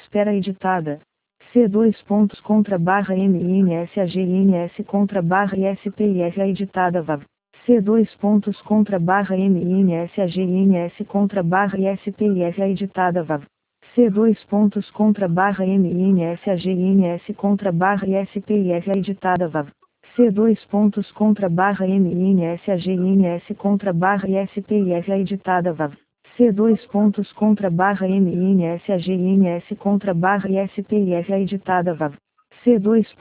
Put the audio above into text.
espera editada. C2 pontos contra barra MINSAGINS contra barra ISPIF editada VAV. C2 pontos contra barra MINSAGINS contra barra ISPIF editada VAV. C2 pontos contra barra MINSAGINS contra barra ISPIF editada VAV. C2 pontos contra barra MINSAGINS contra barra ISPIF editada VAV. C2 pontos contra barra MINSAGINS contra barra ISPIF editada VAV. C2